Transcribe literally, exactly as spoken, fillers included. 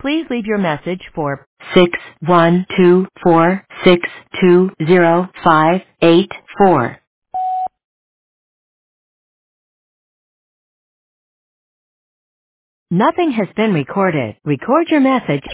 Please leave your message for six one two four six two zero five eight four. Nothing has been recorded. Record your message